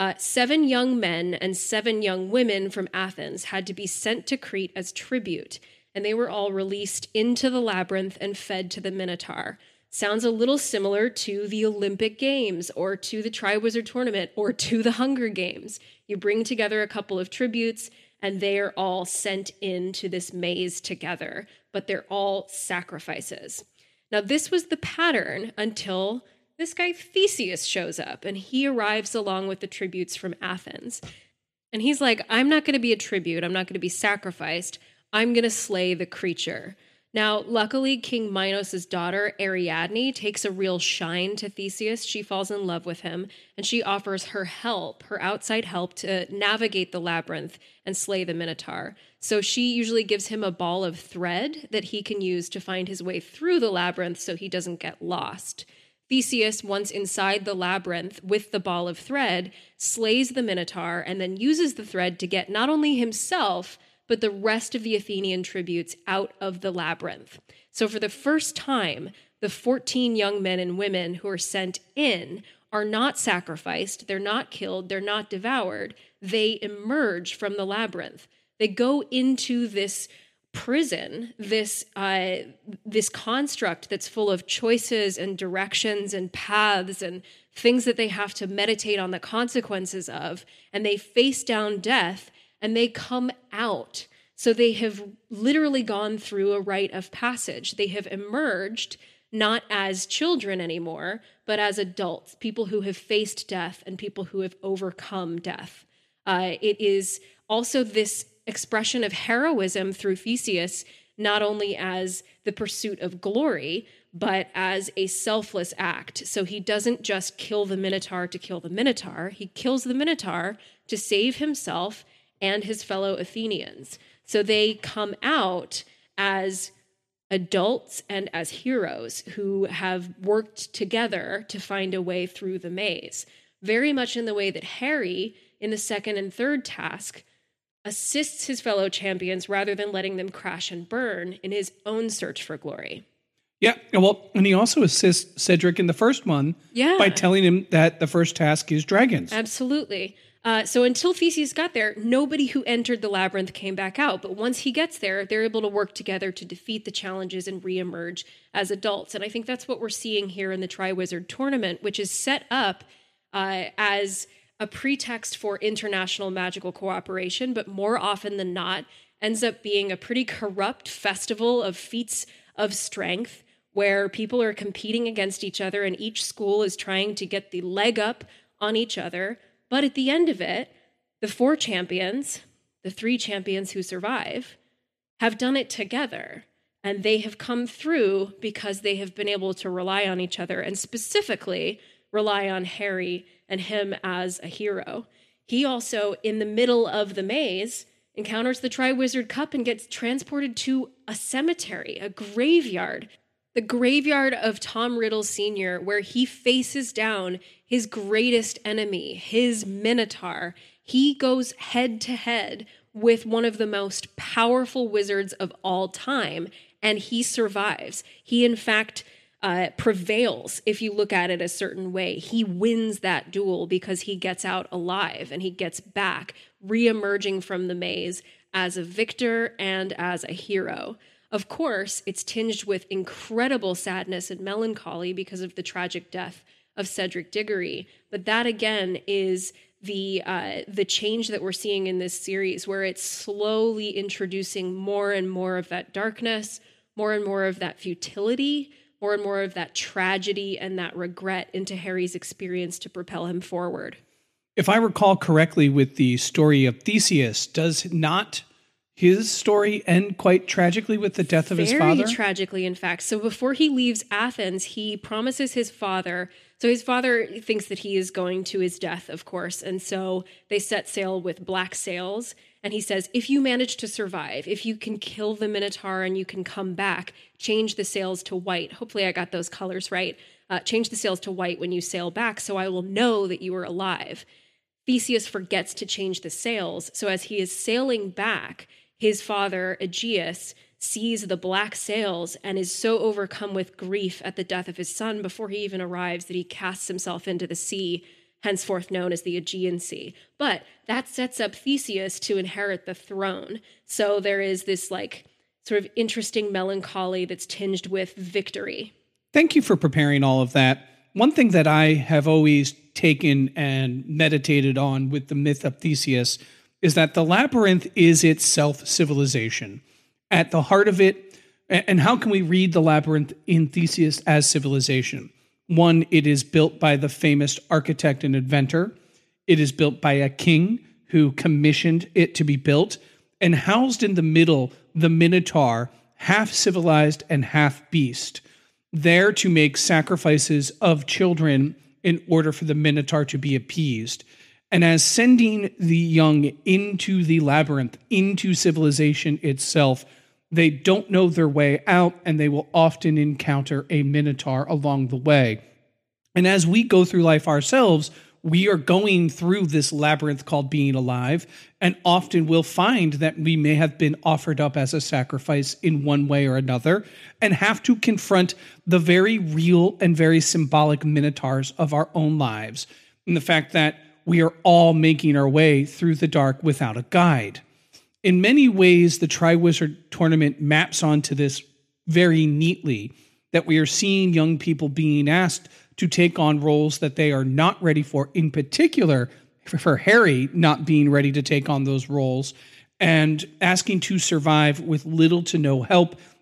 Speaker 3: 7 young men and 7 young women from Athens had to be sent to Crete as tribute, and they were all released into the labyrinth and fed to the Minotaur. Sounds a little similar to the Olympic Games or to the Triwizard Tournament or to the Hunger Games. You bring together a couple of tributes and they are all sent into this maze together, but they're all sacrifices. Now, this was the pattern until this guy Theseus shows up, and he arrives along with the tributes from Athens. And he's like, I'm not going to be a tribute. I'm not going to be sacrificed. I'm going to slay the creature. Now, luckily, King Minos' daughter, Ariadne, takes a real shine to Theseus. She falls in love with him, and she offers her help, her outside help, to navigate the labyrinth and slay the Minotaur. So she usually gives him a ball of thread that he can use to find his way through the labyrinth so he doesn't get lost. Theseus, once inside the labyrinth with the ball of thread, slays the Minotaur and then uses the thread to get not only himself, but the rest of the Athenian tributes out of the labyrinth. So for the first time, the 14 young men and women who are sent in are not sacrificed, they're not killed, they're not devoured. They emerge from the labyrinth. They go into this prison, this construct that's full of choices and directions and paths and things that they have to meditate on the consequences of, and they face down death, and they come out. So they have literally gone through a rite of passage. They have emerged not as children anymore, but as adults, people who have faced death and people who have overcome death. It is also this expression of heroism through Theseus, not only as the pursuit of glory, but as a selfless act. So he doesn't just kill the Minotaur to kill the Minotaur. He kills the Minotaur to save himself and his fellow Athenians. So they come out as adults and as heroes who have worked together to find a way through the maze. Very much in the way that Harry, in the second and third task, assists his fellow champions rather than letting them crash and burn in his own search for glory.
Speaker 2: Yeah, well, and he also assists Cedric in the first one by telling him that the first task is dragons.
Speaker 3: Absolutely. So until Theseus got there, nobody who entered the labyrinth came back out. But once he gets there, they're able to work together to defeat the challenges and reemerge as adults. And I think that's what we're seeing here in the Triwizard Tournament, which is set up as a pretext for international magical cooperation, but more often than not ends up being a pretty corrupt festival of feats of strength where people are competing against each other and each school is trying to get the leg up on each other. But at the end of it, the 4 champions, the 3 champions who survive, have done it together. And they have come through because they have been able to rely on each other and specifically rely on Harry and him as a hero. He also, in the middle of the maze, encounters the Triwizard Cup and gets transported to a cemetery, a graveyard. The graveyard of Tom Riddle Sr., where he faces down his greatest enemy, his Minotaur. He goes head to head with one of the most powerful wizards of all time, and he survives. He, in fact, prevails if you look at it a certain way. He wins that duel because he gets out alive and he gets back, re-emerging from the maze as a victor and as a hero. Of course, it's tinged with incredible sadness and melancholy because of the tragic death of Cedric Diggory. But that, again, is the change that we're seeing in this series, where it's slowly introducing more and more of that darkness, more and more of that futility, more and more of that tragedy and that regret into Harry's experience to propel him forward.
Speaker 2: If I recall correctly with the story of Theseus, does not his story end quite tragically with the death of his father?
Speaker 3: Very tragically, in fact. So before he leaves Athens, he promises his father. So his father thinks that he is going to his death, of course. And so they set sail with black sails. And he says, if you manage to survive, if you can kill the Minotaur and you can come back, change the sails to white. Hopefully I got those colors right. Change the sails to white when you sail back, so I will know that you are alive. Theseus forgets to change the sails. So as he is sailing back, his father, Aegeus, sees the black sails and is so overcome with grief at the death of his son before he even arrives that he casts himself into the sea, henceforth known as the Aegean Sea. But that sets up Theseus to inherit the throne. So there is this sort of interesting melancholy that's tinged with victory.
Speaker 2: Thank you for preparing all of that. One thing that I have always taken and meditated on with the myth of Theseus is that the labyrinth is itself civilization. At the heart of it, and how can we read the labyrinth in Theseus as civilization? One, it is built by the famous architect and inventor. It is built by a king who commissioned it to be built, and housed in the middle, the Minotaur, half civilized and half beast, there to make sacrifices of children in order for the Minotaur to be appeased. And as sending the young into the labyrinth, into civilization itself, they don't know their way out, and they will often encounter a Minotaur along the way. And as we go through life ourselves, we are going through this labyrinth called being alive, and often we'll find that we may have been offered up as a sacrifice in one way or another, and have to confront the very real and very symbolic Minotaurs of our own lives, and the fact that we are all making our way through the dark without a guide. In many ways, the Triwizard Tournament maps onto this very neatly, that we are seeing young people being asked to take on roles that they are not ready for, in particular for Harry not being ready to take on those roles, and asking to survive with little to no help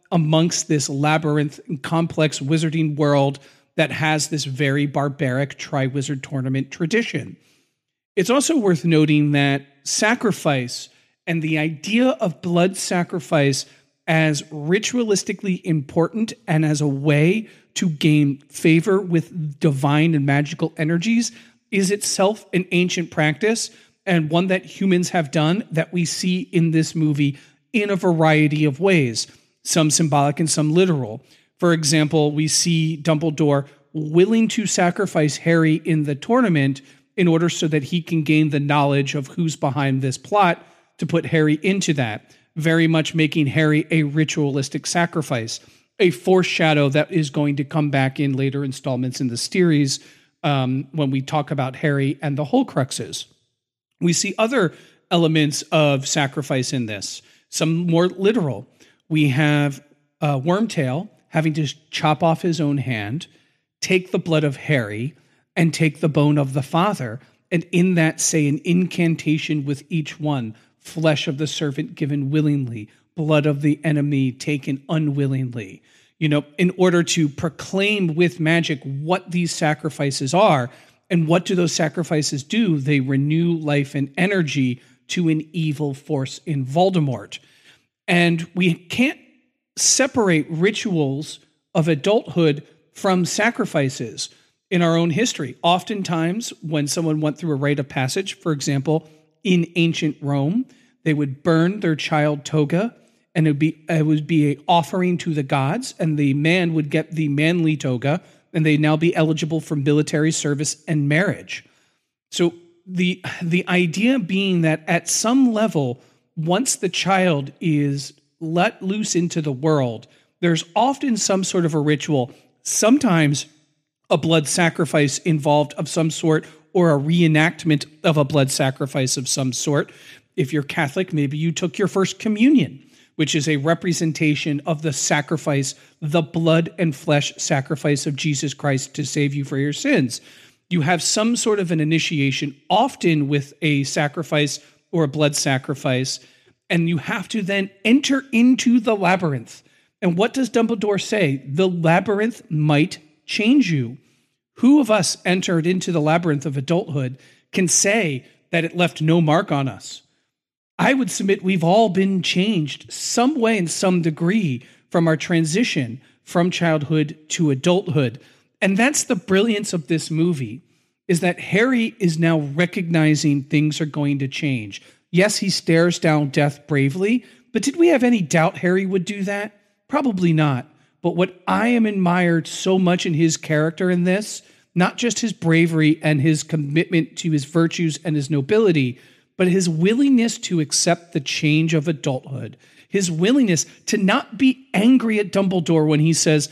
Speaker 2: amongst this labyrinth and complex wizarding world that has this very barbaric Triwizard Tournament tradition. It's also worth noting that sacrifice and the idea of blood sacrifice as ritualistically important and as a way to gain favor with divine and magical energies is itself an ancient practice, and one that humans have done that we see in this movie in a variety of ways, some symbolic and some literal. For example, we see Dumbledore willing to sacrifice Harry in the tournament in order so that he can gain the knowledge of who's behind this plot to put Harry into that, very much making Harry a ritualistic sacrifice, a foreshadow that is going to come back in later installments in the series when we talk about Harry and the Horcruxes. We see other elements of sacrifice in this, some more literal. We have Wormtail having to chop off his own hand, take the blood of Harry, and take the bone of the father, and in that say an incantation with each one: flesh of the servant given willingly, blood of the enemy taken unwillingly. In order to proclaim with magic what these sacrifices are. And what do those sacrifices do? They renew life and energy to an evil force in Voldemort. And we can't separate rituals of adulthood from sacrifices in our own history. Oftentimes, when someone went through a rite of passage, for example, in ancient Rome, they would burn their child toga, and it would be an offering to the gods, and the man would get the manly toga, and they'd now be eligible for military service and marriage. So the idea being that at some level, once the child is let loose into the world, there's often some sort of a ritual, sometimes a blood sacrifice involved of some sort, or a reenactment of a blood sacrifice of some sort. If you're Catholic, maybe you took your first communion, which is a representation of the sacrifice, the blood and flesh sacrifice of Jesus Christ to save you for your sins. You have some sort of an initiation, often with a sacrifice or a blood sacrifice, and you have to then enter into the labyrinth. And what does Dumbledore say? The labyrinth might change you. Who of us entered into the labyrinth of adulthood can say that it left no mark on us? I would submit we've all been changed some way in some degree from our transition from childhood to adulthood. And that's the brilliance of this movie, is that Harry is now recognizing things are going to change. Yes, he stares down death bravely, but did we have any doubt Harry would do that? Probably not. But what I am admired so much in his character in this, not just his bravery and his commitment to his virtues and his nobility, but his willingness to accept the change of adulthood, his willingness to not be angry at Dumbledore when he says,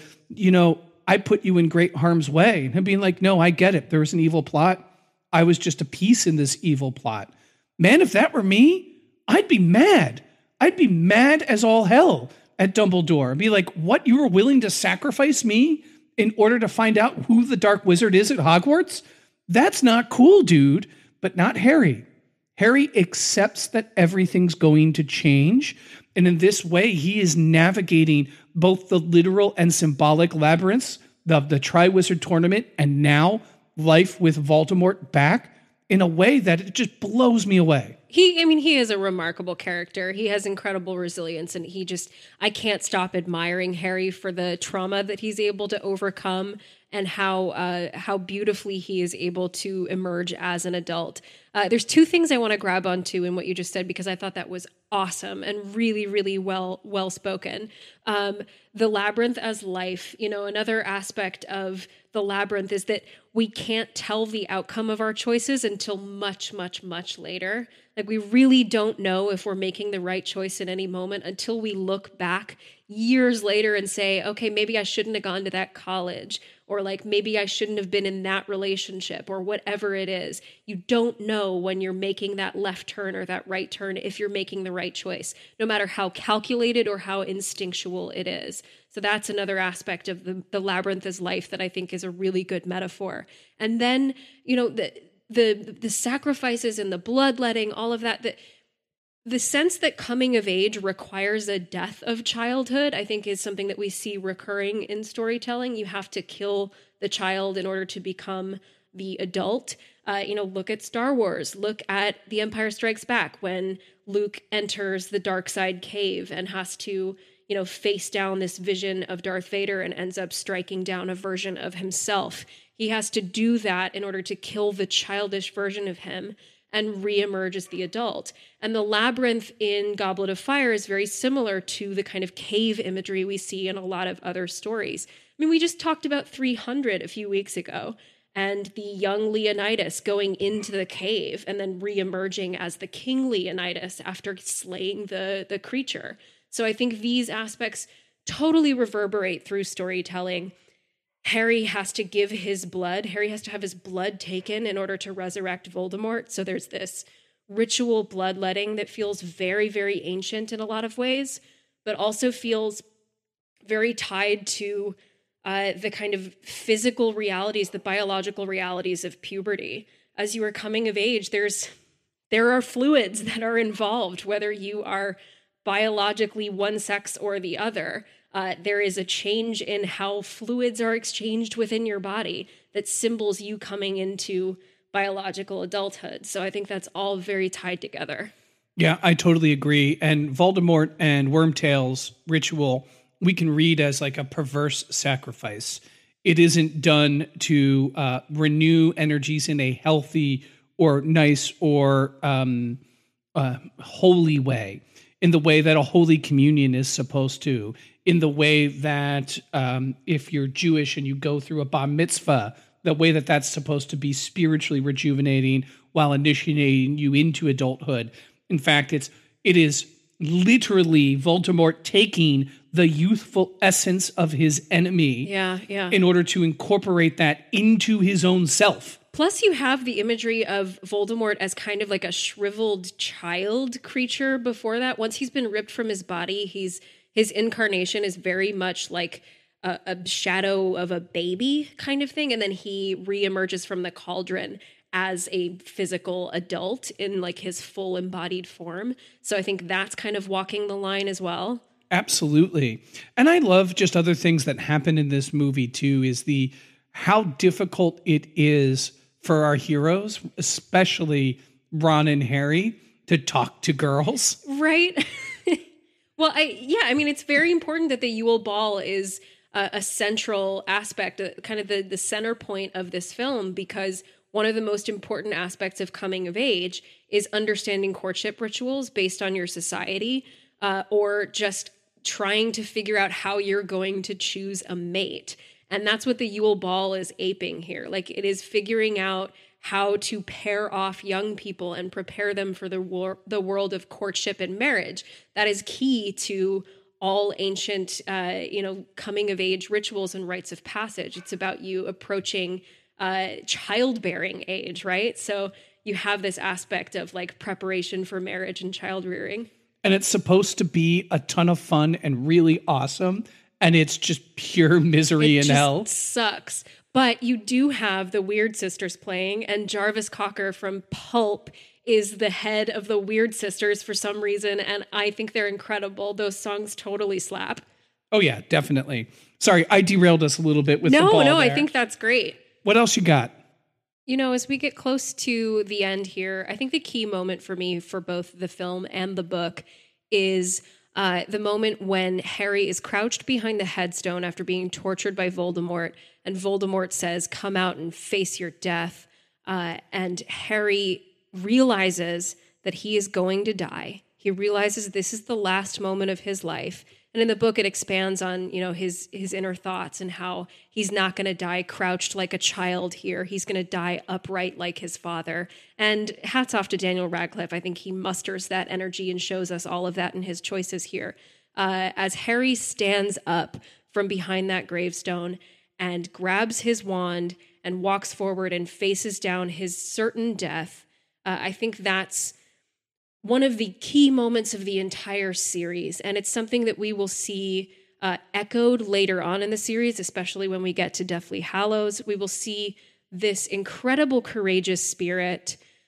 Speaker 2: I put you in great harm's way. And him being like, no, I get it. There was an evil plot. I was just a piece in this evil plot. Man, if that were me, I'd be mad. I'd be mad as all hell at Dumbledore. I'd be like, what? You were willing to sacrifice me in order to find out who the Dark Wizard is at Hogwarts? That's not cool, dude. But not Harry. Harry accepts that everything's going to change. And in this way, he is navigating both the literal and symbolic labyrinths of the Triwizard Tournament and now life with Voldemort back in a way that it just blows me away.
Speaker 3: He is a remarkable character. He has incredible resilience, and I can't stop admiring Harry for the trauma that he's able to overcome and how beautifully he is able to emerge as an adult. There's two things I want to grab onto in what you just said, because I thought that was awesome and really, really well spoken. The labyrinth as life, another aspect of the labyrinth is that we can't tell the outcome of our choices until much, much, much later. Like, we really don't know if we're making the right choice in any moment until we look back years later and say, okay, maybe I shouldn't have gone to that college, or like maybe I shouldn't have been in that relationship, or whatever it is. You don't know when you're making that left turn or that right turn if you're making the right choice, no matter how calculated or how instinctual it is. So that's another aspect of the labyrinth as life that I think is a really good metaphor. And then, the sacrifices and the bloodletting, all of that the sense that coming of age requires a death of childhood, I think, is something that we see recurring in storytelling. You have to kill the child in order to become the adult. Look at Star Wars. Look at The Empire Strikes Back when Luke enters the dark side cave and has to, face down this vision of Darth Vader and ends up striking down a version of himself. He has to do that in order to kill the childish version of him and reemerge as the adult. And the labyrinth in Goblet of Fire is very similar to the kind of cave imagery we see in a lot of other stories. I mean, we just talked about 300 a few weeks ago, and the young Leonidas going into the cave and then reemerging as the King Leonidas after slaying the creature. So I think these aspects totally reverberate through storytelling. Harry has to give his blood. Harry has to have his blood taken in order to resurrect Voldemort. So there's this ritual bloodletting that feels very, very ancient in a lot of ways, but also feels very tied to the kind of physical realities, the biological realities of puberty. As you are coming of age, there are fluids that are involved, whether you are biologically one sex or the other. There is a change in how fluids are exchanged within your body that symbols you coming into biological adulthood. So I think that's all very tied together.
Speaker 2: Yeah, I totally agree. And Voldemort and Wormtail's ritual, we can read as like a perverse sacrifice. It isn't done to renew energies in a healthy or nice or holy way, in the way that a Holy Communion is supposed to, in the way that if you're Jewish and you go through a bar mitzvah, the way that that's supposed to be spiritually rejuvenating while initiating you into adulthood. In fact, it is literally Voldemort taking the youthful essence of his enemy in order to incorporate that into his own self.
Speaker 3: Plus, you have the imagery of Voldemort as kind of like a shriveled child creature before that. Once he's been ripped from his body, his incarnation is very much like a shadow of a baby kind of thing. And then he reemerges from the cauldron as a physical adult in like his full embodied form. So I think that's kind of walking the line as well.
Speaker 2: Absolutely. And I love just other things that happen in this movie too, is how difficult it is for our heroes, especially Ron and Harry, to talk to girls.
Speaker 3: Right. Well, it's very important that the Yule Ball is a central aspect, kind of the center point of this film, because one of the most important aspects of coming of age is understanding courtship rituals based on your society, or just trying to figure out how you're going to choose a mate. And that's what the Yule Ball is aping here. Like, it is figuring out how to pair off young people and prepare them for the world of courtship and marriage. That is key to all ancient, coming of age rituals and rites of passage. It's about you approaching childbearing age, right? So you have this aspect of like preparation for marriage and child rearing.
Speaker 2: And it's supposed to be a ton of fun and really awesome. And it's just pure misery and hell.
Speaker 3: It sucks. But you do have the Weird Sisters playing, and Jarvis Cocker from Pulp is the head of the Weird Sisters for some reason, and I think they're incredible. Those songs totally slap.
Speaker 2: Oh, yeah, definitely. Sorry, I derailed us a little bit with the ball there.
Speaker 3: I think that's great.
Speaker 2: What else you got?
Speaker 3: As we get close to the end here, I think the key moment for me for both the film and the book is the moment when Harry is crouched behind the headstone after being tortured by Voldemort, and Voldemort says, "Come out and face your death." And Harry realizes that he is going to die. He realizes this is the last moment of his life. And in the book, it expands on, his inner thoughts and how he's not going to die crouched like a child here. He's going to die upright like his father. And hats off to Daniel Radcliffe. I think he musters that energy and shows us all of that in his choices here. As Harry stands up from behind that gravestone and grabs his wand and walks forward and faces down his certain death, I think that's one of the key moments of the entire series. And it's something that we will see echoed later on in the series, especially when we get to Deathly Hallows. We will see this incredible courageous spirit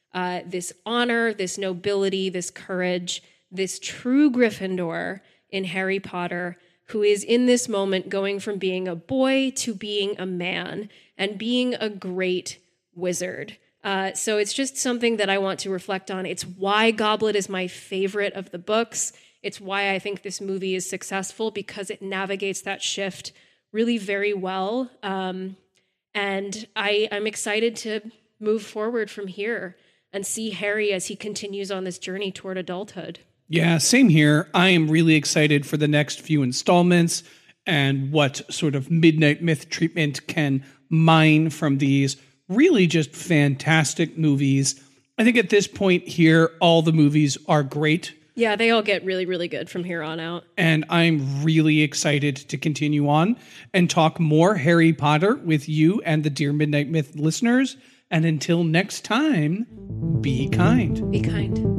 Speaker 3: this honor, this nobility, this courage, this true Gryffindor in Harry Potter, who is in this moment going from being a boy to being a man and being a great wizard. So it's just something that I want to reflect on. It's why Goblet is my favorite of the books. It's why I think this movie is successful, because it navigates that shift really very well. And I'm excited to move forward from here and see Harry as he continues on this journey toward adulthood.
Speaker 2: Yeah, same here. I am really excited for the next few installments and what sort of Midnight Myth treatment can mine from these really just fantastic movies. I think at this point here, all the movies are great.
Speaker 3: Yeah, they all get really, really good from here on out.
Speaker 2: And I'm really excited to continue on and talk more Harry Potter with you and the Dear Midnight Myth listeners. And until next time, be kind.
Speaker 3: Be kind.